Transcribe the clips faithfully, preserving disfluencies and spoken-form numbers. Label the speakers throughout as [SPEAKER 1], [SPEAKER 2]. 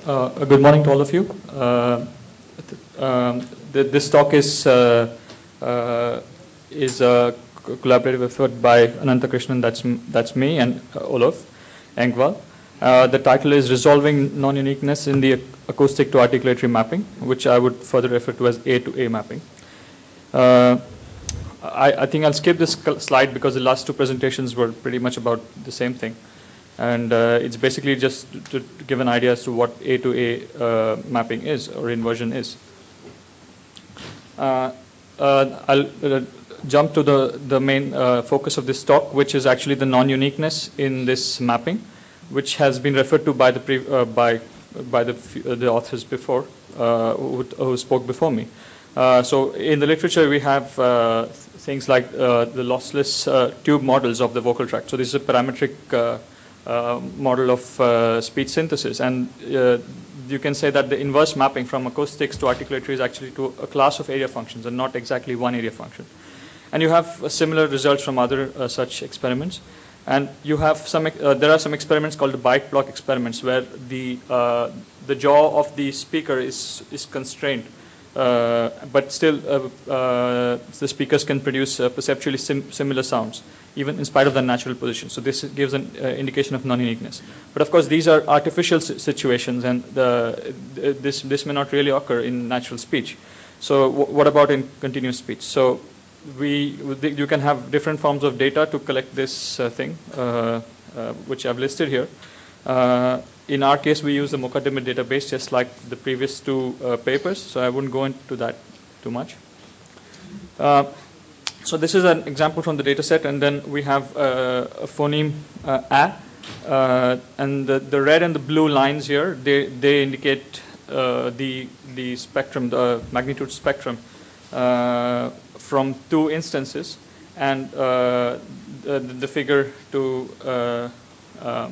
[SPEAKER 1] Uh, good morning to all of you. Uh, um, th this talk is uh, uh, is a collaborative effort by Ananta Krishnan, that's that's me, and uh, Olof Engvall. Uh, the title is Resolving Non-Uniqueness in the Acoustic to Articulatory Mapping, which I would further refer to as A to A mapping. Uh, I, I think I'll skip this slide because the last two presentations were pretty much about the same thing. And uh, it's basically just to, to give an idea as to what A to A uh, mapping is or inversion is. Uh, uh, I'll uh, jump to the, the main uh, focus of this talk, which is actually the non-uniqueness in this mapping, which has been referred to by the, pre uh, by, by the, uh, the authors before, uh, who, who spoke before me. Uh, so in the literature, we have uh, things like uh, the lossless uh, tube models of the vocal tract. So this is a parametric uh, Uh, model of uh, speech synthesis, and uh, you can say that the inverse mapping from acoustics to articulatory is actually to a class of area functions and not exactly one area function. And you have uh, similar results from other uh, such experiments. And you have some, uh, there are some experiments called the bite block experiments where the, uh, the jaw of the speaker is, is constrained. Uh, but still, uh, uh, the speakers can produce uh, perceptually sim similar sounds, even in spite of their natural position. So this gives an uh, indication of non-uniqueness. But of course, these are artificial situations, and the, this this may not really occur in natural speech. So w what about in continuous speech? So we you can have different forms of data to collect this uh, thing, uh, uh, which I've listed here. Uh, in our case, we use the Mokaddimeh database, just like the previous two uh, papers, so I wouldn't go into that too much. Uh, so this is an example from the data set, and then we have uh, a phoneme uh, A, uh, and the, the red and the blue lines here, they, they indicate uh, the, the spectrum, the magnitude spectrum uh, from two instances, and uh, the, the figure to uh, uh,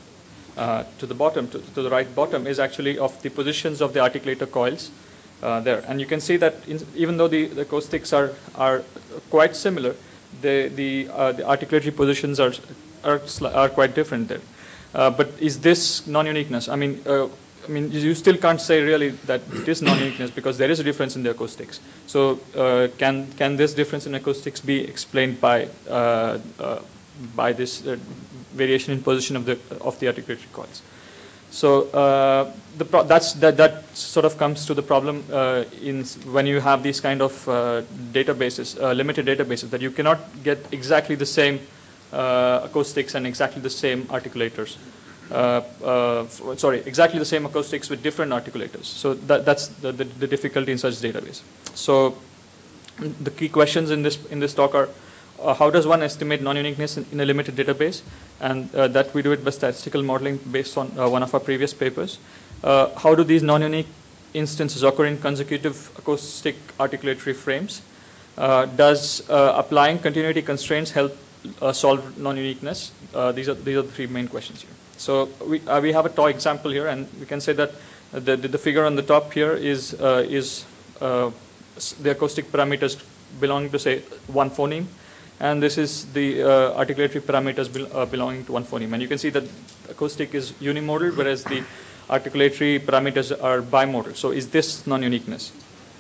[SPEAKER 1] Uh, to the bottom, to, to the right bottom, is actually of the positions of the articulator coils uh, there. And you can see that in, even though the, the acoustics are, are quite similar, the, the, uh, the articulatory positions are, are, are quite different there. Uh, but is this non-uniqueness? I mean, uh, I mean, you still can't say really that it is non-uniqueness because there is a difference in the acoustics. So uh, can, can this difference in acoustics be explained by, uh, uh, by this uh, variation in position of the of the articulatory coils? So uh, the pro that's that that sort of comes to the problem uh, in when you have these kind of uh, databases, uh, limited databases, that you cannot get exactly the same uh, acoustics and exactly the same articulators. Uh, uh, sorry, exactly the same acoustics with different articulators. So that that's the, the, the difficulty in such database. So the key questions in this in this talk are: Uh, how does one estimate non-uniqueness in, in a limited database? And uh, that we do it by statistical modeling based on uh, one of our previous papers. Uh, how do these non-unique instances occur in consecutive acoustic articulatory frames? Uh, does uh, applying continuity constraints help uh, solve non-uniqueness? Uh, these are these are the three main questions here. So we uh, we have a toy example here, and we can say that the the, the figure on the top here is uh, is uh, the acoustic parameters belonging to, say, one phoneme. And this is the uh, articulatory parameters be uh, belonging to one phoneme. And you can see that acoustic is unimodal, whereas the articulatory parameters are bimodal. So is this non-uniqueness?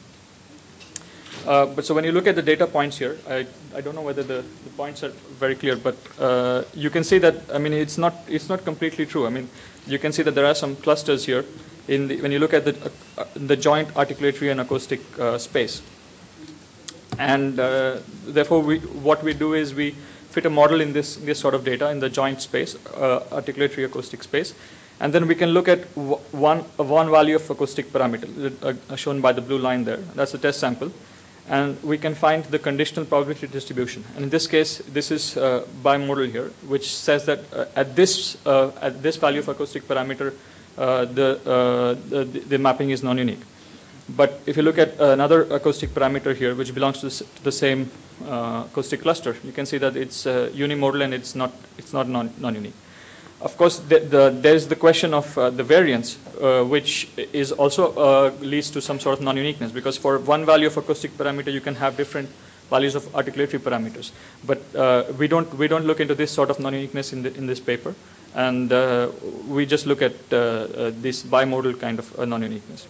[SPEAKER 1] Uh, but so when you look at the data points here, I, I don't know whether the, the points are very clear, but uh, you can see that, I mean, it's not, it's not completely true. I mean, you can see that there are some clusters here in the, when you look at the, uh, the joint articulatory and acoustic uh, space. And uh, therefore, we, what we do is we fit a model in this, this sort of data in the joint space, uh, articulatory acoustic space. And then we can look at one, uh, one value of acoustic parameter, uh, shown by the blue line there. That's the test sample. And we can find the conditional probability distribution. And in this case, this is uh, bimodal here, which says that uh, at, this, uh, at this value of acoustic parameter, uh, the, uh, the, the mapping is non-unique. But if you look at another acoustic parameter here, which belongs to the same uh, acoustic cluster, you can see that it's uh, unimodal and it's not it's not non non-unique. Of course, the, the, there is the question of uh, the variance, uh, which is also uh, leads to some sort of non-uniqueness, because for one value of acoustic parameter, you can have different values of articulatory parameters. But uh, we don't we don't look into this sort of non-uniqueness in the, in this paper, And uh, we just look at uh, uh, this bimodal kind of uh, non-uniqueness.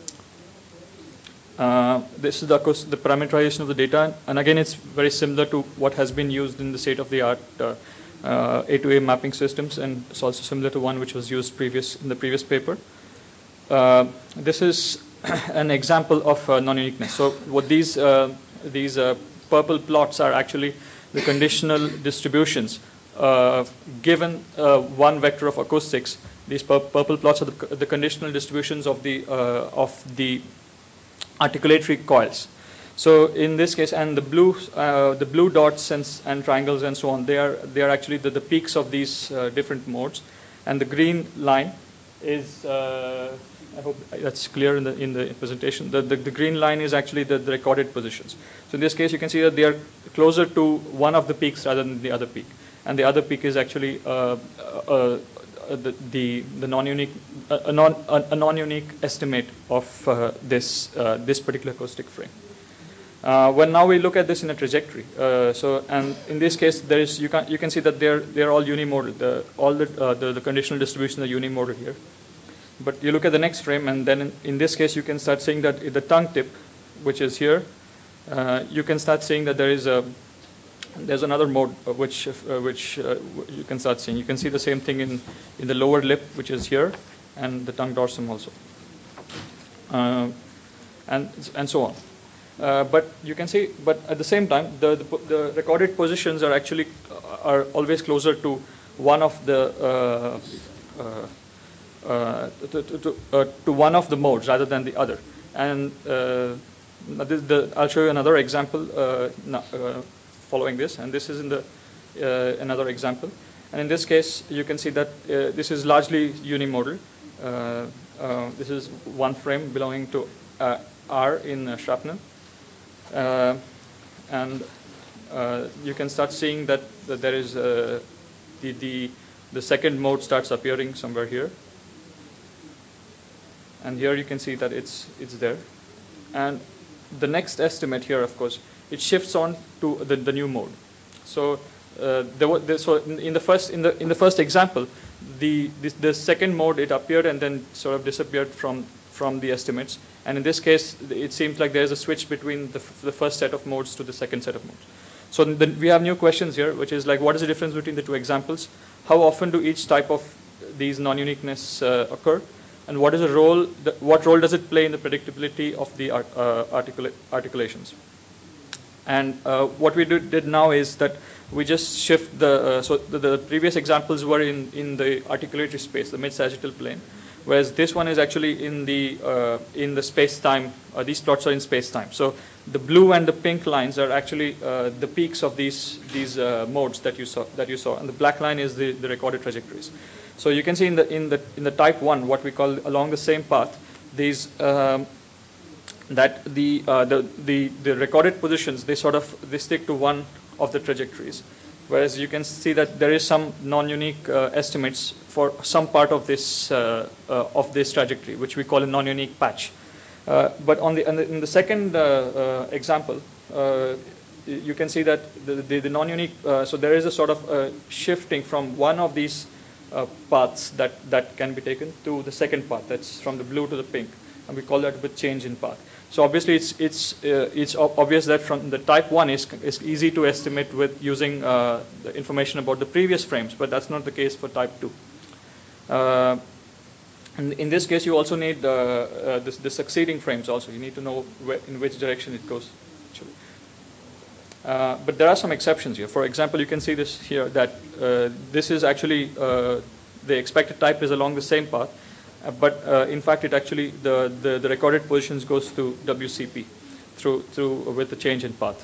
[SPEAKER 1] Uh, this is the, the parameterization of the data, and again it's very similar to what has been used in the state-of-the-art uh, uh, A to A mapping systems, and it's also similar to one which was used previous in the previous paper. Uh, this is an example of uh, non-uniqueness. So what these uh, these uh, purple plots are actually the conditional distributions uh, given uh, one vector of acoustics. These pur purple plots are the, the conditional distributions of the uh, of the articulatory coils. So in this case, and the blue uh, the blue dots and, and triangles and so on, they are they are actually the, the peaks of these uh, different modes, and the green line is uh, I hope that's clear in the in the presentation. The the, the green line is actually the, the recorded positions. So in this case, you can see that they are closer to one of the peaks rather than the other peak, and the other peak is actually uh, uh, uh, the, the the non-unique uh, a non a, a non-unique estimate of uh, this uh, this particular acoustic frame. Uh, when now we look at this in a trajectory, uh, so and in this case there is you can you can see that they're they're all unimodal. The all the, uh, the the conditional distributions are unimodal here. But you look at the next frame, and then in, in this case you can start seeing that the tongue tip, which is here, uh, you can start seeing that there is a there's another mode which uh, which uh, you can start seeing. You can see the same thing in in the lower lip, which is here, and the tongue dorsum also, uh, and and so on. Uh, but you can see, but at the same time, the, the the recorded positions are actually uh, are always closer to one of the uh, uh, uh, to to, to, uh, to one of the modes rather than the other. And uh, this, the, I'll show you another example uh, uh, following this. And this is in the uh, another example. And in this case, you can see that uh, this is largely unimodal. Uh, uh, this is one frame belonging to uh, R in uh, shrapnel. Uh, and uh, you can start seeing that, that there is uh, the, the the second mode starts appearing somewhere here, and here you can see that it's it's there. And the next estimate here, of course, it shifts on to the, the new mode. So uh, there was there, so in, in the first in the in the first example, the, the the second mode it appeared and then sort of disappeared from from the estimates. And in this case, it seems like there's a switch between the, f the first set of modes to the second set of modes. So then we have new questions here, which is like, what is the difference between the two examples? How often do each type of these non-uniqueness uh, occur? And what is the role? The, what role does it play in the predictability of the art, uh, articula articulations? And uh, what we do, did now is that we just shift the. Uh, so the, the previous examples were in in the articulatory space, the mid-sagittal plane. Whereas this one is actually in the uh, in the space-time. Uh, these plots are in space-time. So the blue and the pink lines are actually uh, the peaks of these these uh, modes that you saw that you saw, and the black line is the, the recorded trajectories. So you can see in the in the in the type one, what we call along the same path, these um, that the, uh, the the the recorded positions, they sort of they stick to one of the trajectories. Whereas you can see that there is some non-unique uh, estimates for some part of this uh, uh, of this trajectory, which we call a non-unique patch. Uh, but on the, on the in the second uh, uh, example, uh, you can see that the the, the non-unique. Uh, so there is a sort of uh, shifting from one of these uh, paths that that can be taken to the second path. That's from the blue to the pink, and we call that with change in path. So obviously, it's it's uh, it's obvious that from the type one is is easy to estimate with using uh, the information about the previous frames, but that's not the case for type two. Uh, and in this case, you also need uh, uh, this, the succeeding frames. Also, you need to know where, in which direction it goes. Actually, uh, but there are some exceptions here. For example, you can see this here that uh, this is actually uh, the expected type is along the same path. Uh, but uh, in fact, it actually the, the the recorded positions goes to W C P through through with the change in path.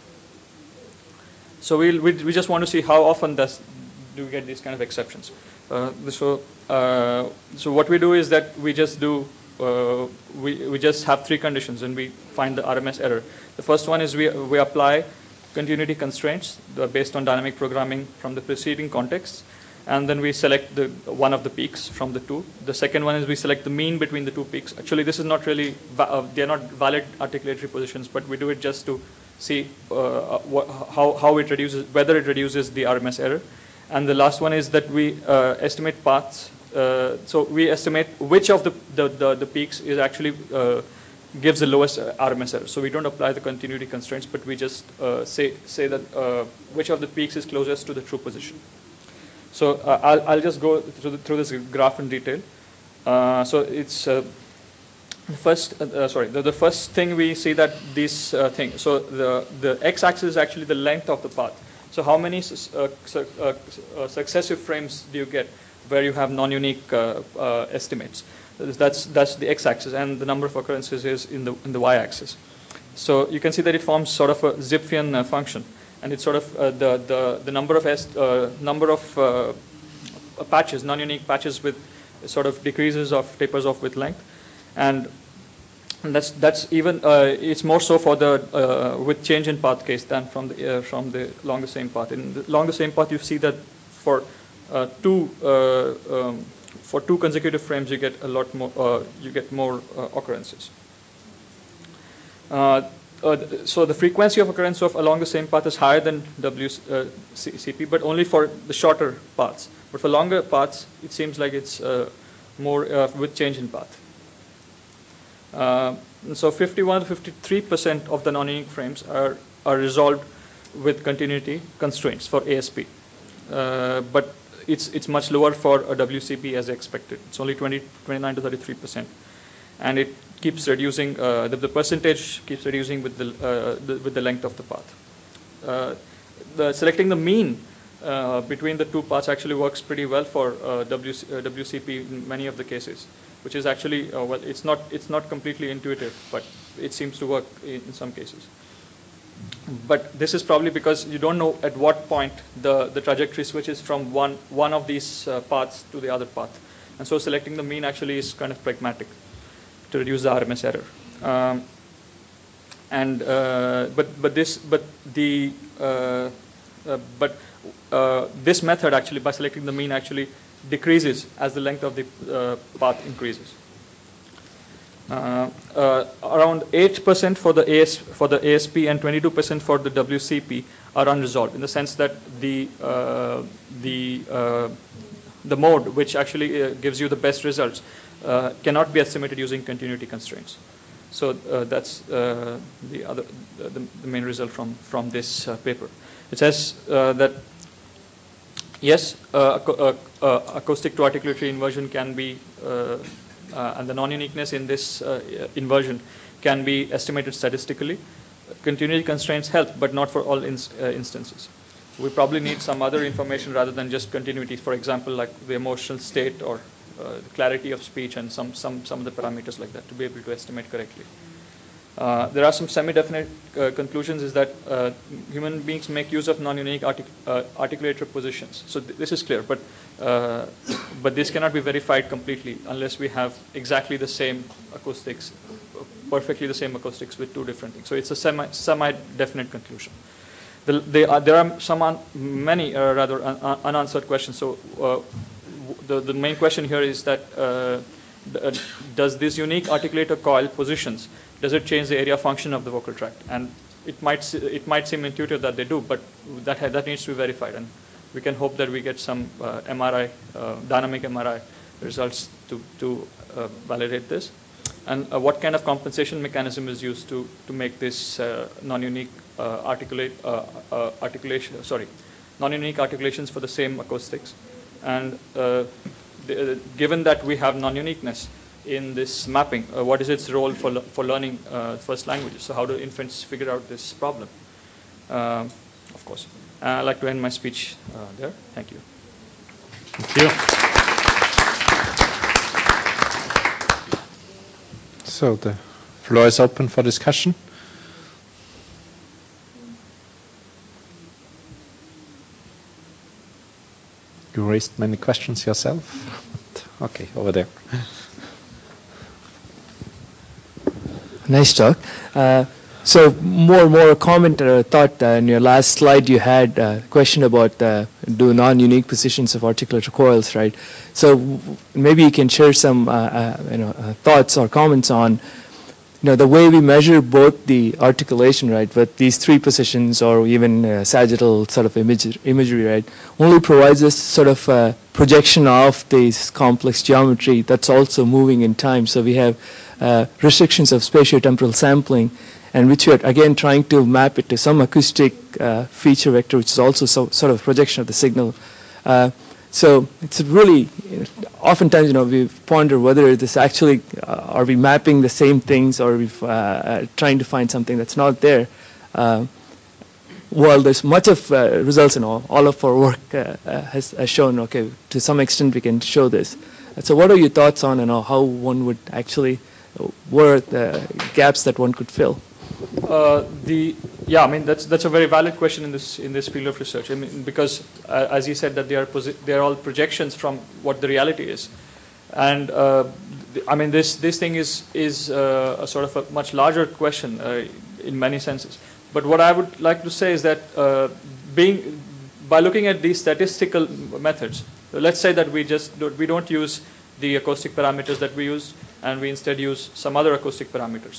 [SPEAKER 1] So we'll, we we just want to see how often does do we get these kind of exceptions. Uh, so uh, so what we do is that we just do uh, we we just have three conditions and we find the R M S error. The first one is we we apply continuity constraints based on dynamic programming from the preceding context. And then we select the one of the peaks from the two. The second one is we select the mean between the two peaks. Actually, this is not really, uh, they're not valid articulatory positions, but we do it just to see uh, what, how, how it reduces, whether it reduces the R M S error. And the last one is that we uh, estimate paths. Uh, so we estimate which of the, the, the, the peaks is actually uh, gives the lowest R M S error. So we don't apply the continuity constraints, but we just uh, say, say that uh, which of the peaks is closest to the true position. So uh, I'll, I'll just go through, the, through this graph in detail. Uh, so it's uh, first, uh, sorry, the, the first thing we see that these uh, things, so the, the x-axis is actually the length of the path. So how many uh, su uh, uh, successive frames do you get where you have non-unique uh, uh, estimates? That's, that's the x-axis, and the number of occurrences is in the, in the y-axis. So you can see that it forms sort of a Zipfian uh, function, and it's sort of uh, the, the, the number of, est uh, number of uh, patches, non-unique patches with sort of decreases of, tapers off with length. And And that's that's even uh, it's more so for the uh, with change in path case than from the uh, from the along the same path. In the along the same path, you see that for uh, two uh, um, for two consecutive frames, you get a lot more uh, you get more uh, occurrences. Uh, uh, so the frequency of occurrence of along the same path is higher than W C P, but only for the shorter paths. But for longer paths, it seems like it's uh, more uh, with change in path. Uh, so fifty-one to fifty-three percent of the non-unique frames are, are resolved with continuity constraints for A S P. Uh, but it's, it's much lower for a W C P as expected. It's only twenty, twenty-nine to thirty-three percent. And it keeps reducing, uh, the, the percentage keeps reducing with the, uh, the, with the length of the path. Uh, the, selecting the mean uh, between the two paths actually works pretty well for uh, W C, uh, W C P in many of the cases, which is actually, uh, well, it's not, it's not completely intuitive, but it seems to work in, in some cases. But this is probably because you don't know at what point the, the trajectory switches from one, one of these uh, paths to the other path. And so selecting the mean actually is kind of pragmatic to reduce the R M S error. Um, and, uh, but, but this, but the, uh, uh, but uh, this method actually, by selecting the mean, actually decreases as the length of the uh, path increases. Uh, uh, around eight percent for the A S for the A S P and twenty-two percent for the W C P are unresolved, in the sense that the uh, the uh, the mode which actually uh, gives you the best results uh, cannot be estimated using continuity constraints. So uh, that's uh, the other the, the main result from from this uh, paper. It says uh, that yes, uh, uh, uh, acoustic to articulatory inversion can be, uh, uh, and the non-uniqueness in this uh, inversion can be estimated statistically. Continuity constraints help, but not for all ins uh, instances. We probably need some other information rather than just continuity. For example, like the emotional state or uh, the clarity of speech and some, some, some of the parameters like that to be able to estimate correctly. Uh, there are some semi-definite uh, conclusions is that uh, human beings make use of non-unique artic uh, articulator positions. So th this is clear, but, uh, but this cannot be verified completely unless we have exactly the same acoustics, perfectly the same acoustics with two different things. So it's a semi, semi-definite conclusion. The, they are, there are some un many uh, rather un un unanswered questions. So uh, the, the main question here is that uh, the, uh, does this unique articulator coil positions, does it change the area function of the vocal tract? And it might it might seem intuitive that they do, but that that needs to be verified, and we can hope that we get some uh, M R I, uh, dynamic M R I results to to uh, validate this. And uh, what kind of compensation mechanism is used to to make this uh, non-unique uh, articulate uh, uh, articulation? Sorry, non-unique articulations for the same acoustics. And uh, the, uh, given that we have non-uniqueness in this mapping, uh, what is its role for, le for learning uh, first languages? So how do infants figure out this problem? Um, of course. Uh, I'd like to end my speech uh, there. Thank you.
[SPEAKER 2] Thank you. So the floor is open for discussion. You raised many questions yourself. Okay, over there.
[SPEAKER 3] Nice talk. Uh, so more more a comment or a thought uh, in your last slide you had a question about uh, do non-unique positions of articulator coils, right? So maybe you can share some uh, uh, you know uh, thoughts or comments on you know, the way we measure both the articulation, right, with these three positions or even uh, sagittal sort of image, imagery, right, only provides us sort of a projection of this complex geometry that's also moving in time. So we have uh, restrictions of spatiotemporal sampling, and which we are again trying to map it to some acoustic uh, feature vector, which is also so, sort of a projection of the signal. Uh, So it's really, oftentimes, you know, we ponder whether this actually, uh, are we mapping the same things, or are we uh, trying to find something that's not there. Uh, while there's much of uh, results, you know, all of our work uh, uh, has, has shown, okay, to some extent we can show this. So what are your thoughts on, you know, how one would actually, what are the gaps that one could fill?
[SPEAKER 1] Uh, the yeah, I mean that's that's a very valid question in this in this field of research. I mean, because uh, as you said, that they are they are all projections from what the reality is, and uh, th I mean this this thing is is uh, a sort of a much larger question uh, in many senses. But what I would like to say is that uh, being by looking at these statistical methods, let's say that we just don't, we don't use the acoustic parameters that we use, and we instead use some other acoustic parameters.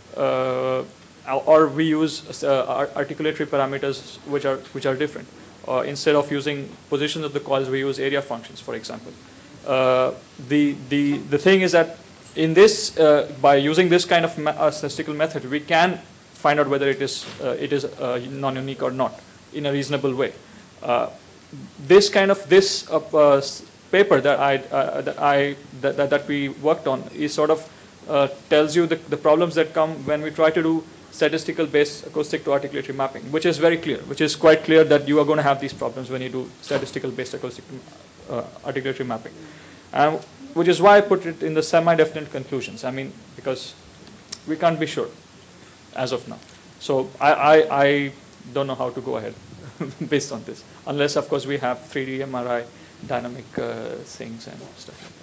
[SPEAKER 1] Uh, or we use uh, articulatory parameters which are which are different. Uh, instead of using positions of the coils, we use area functions, for example. Uh, the the the thing is that in this, uh, by using this kind of uh, statistical method, we can find out whether it is uh, it is uh, non-unique or not in a reasonable way. Uh, this kind of this uh, uh, paper that I uh, that I that, that that we worked on is sort of uh, tells you the, the problems that come when we try to do statistical based acoustic to articulatory mapping, which is very clear, which is quite clear that you are going to have these problems when you do statistical based acoustic to uh, articulatory mapping. Um, which is why I put it in the semi-definite conclusions. I mean, because we can't be sure as of now. So I, I, I don't know how to go ahead based on this, unless, of course, we have three D M R I dynamic uh, things and stuff like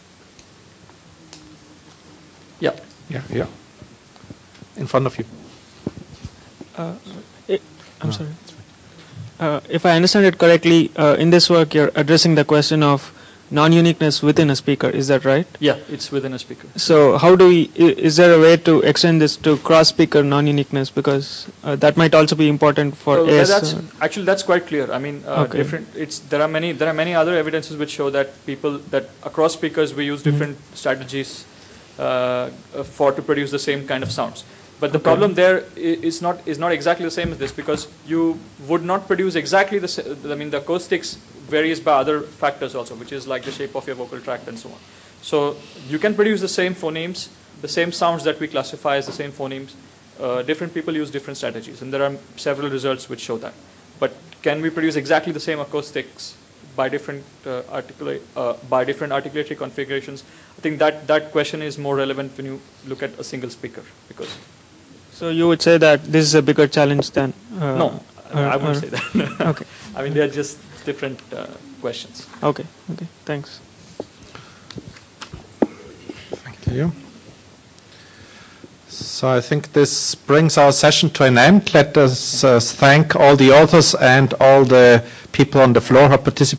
[SPEAKER 1] that. Yeah.
[SPEAKER 2] Yeah, yeah. In front of you.
[SPEAKER 4] Uh, it, I'm no. sorry. Uh, if I understand it correctly, uh, in this work you're addressing the question of non-uniqueness within a speaker. Is that right?
[SPEAKER 1] Yeah, it's within a speaker.
[SPEAKER 4] So how do we? Is there a way to extend this to cross-speaker non-uniqueness? Because uh, that might also be important for
[SPEAKER 1] so
[SPEAKER 4] A S.
[SPEAKER 1] That's, actually, that's quite clear. I mean, uh,
[SPEAKER 4] okay.
[SPEAKER 1] different. It's there are many there are many other evidences which show that people that across speakers we use different mm-hmm. strategies uh, for to produce the same kind of sounds. But the okay. problem there is not is not exactly the same as this, because you would not produce exactly the same. I mean, the acoustics varies by other factors also, which is like the shape of your vocal tract and so on. So you can produce the same phonemes, the same sounds that we classify as the same phonemes. Uh, different people use different strategies, and there are several results which show that. But can we produce exactly the same acoustics by different uh, articulate uh, by different articulatory configurations? I think that that question is more relevant when you look at a single speaker, because.
[SPEAKER 4] So you would say that this is a bigger challenge than...
[SPEAKER 1] Uh, no, uh, I wouldn't
[SPEAKER 4] uh,
[SPEAKER 1] say that.
[SPEAKER 4] Okay.
[SPEAKER 1] I mean, they are just different uh, questions.
[SPEAKER 4] Okay, okay, thanks.
[SPEAKER 2] Thank you. So I think this brings our session to an end. Let us uh, thank all the authors and all the people on the floor who participated.